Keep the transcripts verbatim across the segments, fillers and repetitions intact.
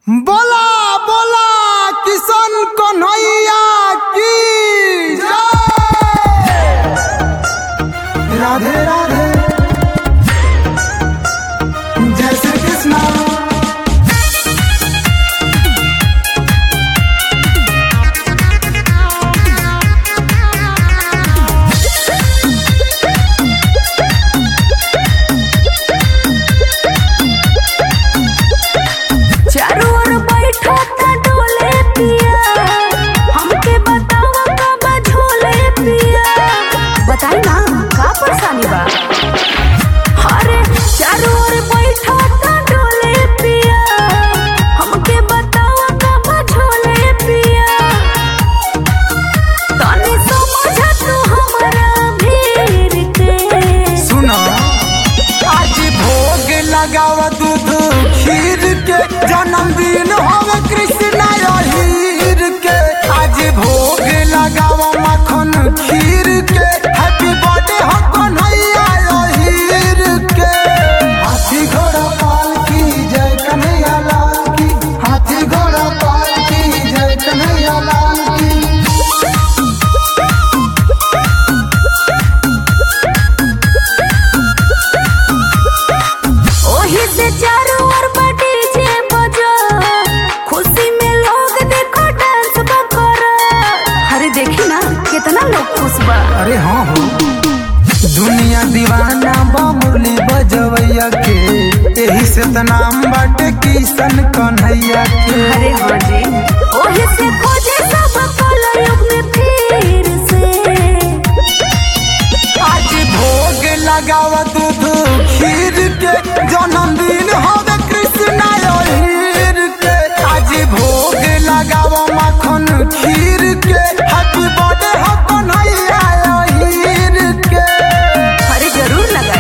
बोला बोला किशन कन्हैया की जय। राधे राधे जय श्री कृष्णा। बताई ना का परेशानी बा। अरे चारों ओर बैठा ता डोले पिया, हमके बतावा का झोले पिया। तनी समझ तू हमरा भीर के। सुनो आज भोग लगाव दूध खीर के, जन्मदिन होवे कृष्णा हीर के। आज भोग लगाव मक्खन खीर के, हैप्पी बर्थडे हो कन्हैया हीर के। हाथी घोड़ा पाल की जय कन्हैया लाल की, हाथी घोड़ा पाल की जय कन्हैया लाल की। ओही से चारों ओर बड़ी जे बजा, खुशी में लोग देखो डांस बकरा। अरे देखी ना कितना लोग खुश बा। अरे हाँ हो दुनिया दीवाना बा मुरली बजवैया के, यही से त नाम बाटे किशन कन्हैया के। अरे हाँ जी ओही से खोजे सब कलयुग में फिर से। आज भोग लगाव दूध खीर के, जन्मदिन होवे कृष्णा हीर के। आज भोग लगाव मक्खन खीर के, हैप्पी बर्थडे हो कन्हैया हीर के। अरे जरूर लगाए।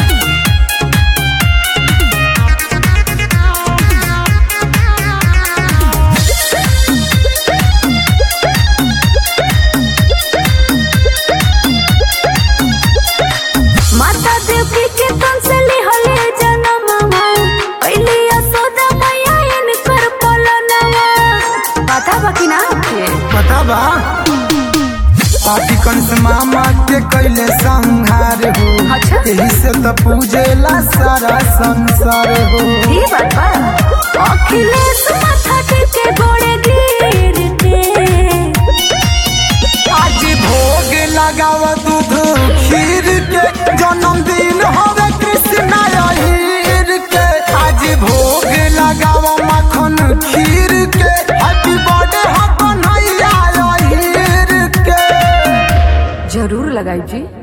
माता देवी के तन से लिहले जनमवा, पहले यशोदा मैया इनकर पलनवा। पता बा कि ना आपके? पता बा पापी कंस मामा के कैले संहार हो, अच्छा। यही से तो पूजेला सारा संसार हो। ये बात बा। अखिलेश माथा टेके गोड़े गिर के। आज भोग लगाव दूध खीर के, जन्मदिन होवे कृष्णा हीर के। आज भोग लगाव मक्खन खीर के, हैप्पी बर्थडे हो कन्हैया हीर के। जरूर लगाई जी।